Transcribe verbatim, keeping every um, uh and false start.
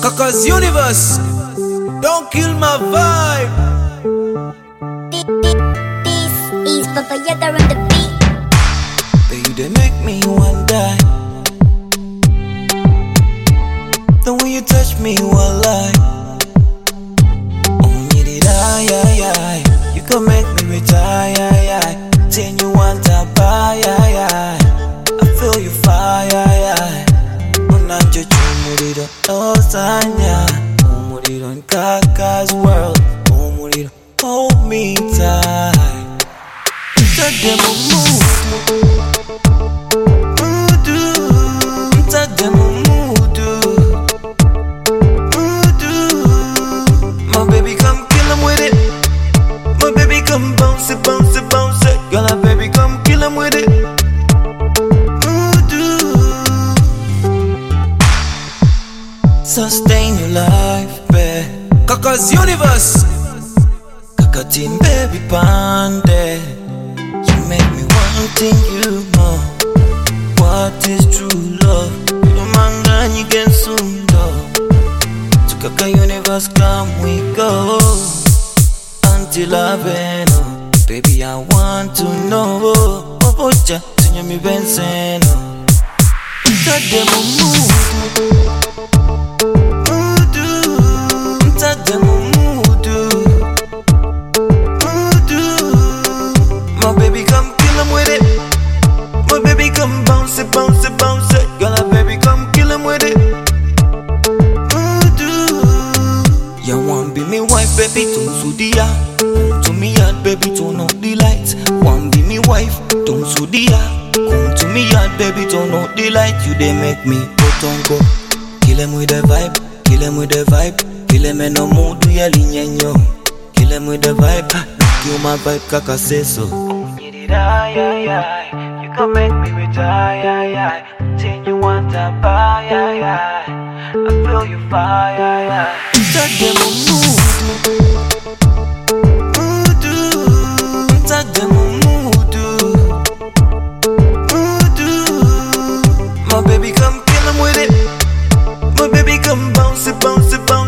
Cause universe, don't kill my vibe. This is Papayada on the beat. Baby, they make me wonder. The way you touch me while I oh, you did I, I, I. You can make me retire, I, I. Then you want to buy, I, I. I feel you fire, I, I. Unanjo chumuriro osanya, umuriro in Kaka's world, umuriro hold me tight. Inside them move, mudu. Inside them mudu, mudu. My baby come kill 'em with it. My baby come bounce it, bounce it, bounce it. Girl, my baby come kill 'em with it. Sustain your life, babe. Cause universe, Kakatin baby pande. You make me wanting you more. What is true love? You manga you get soon though. To Kaka universe come we go. Until I know, baby I want to know. Obocha, tunya mi benseno. Inside them move. My baby come kill 'em with it. My baby come bounce it, bounce it, bounce it. Girl, my baby come kill 'em with it. You want be me wife, baby, don't sue the yard. Come to me yard, baby, turn out the lights. Want be me wife, don't sue the yard. Come to me yard, baby, turn out the light. You they make me go on go. Kill 'em with the vibe, kill 'em with the vibe. Kill 'em in no mood to yell in yo. Kill 'em with the vibe, kill my vibe, Kaka say so. Ay, ay, ay. You can make me retire, ay, ay. Then you want to buy, ay, ay. I feel you fire, ay, ay. Inside them mood, mudu. Inside them mudu, mudu. My baby come kill 'em with it. My baby come bounce it, bounce it, bounce it.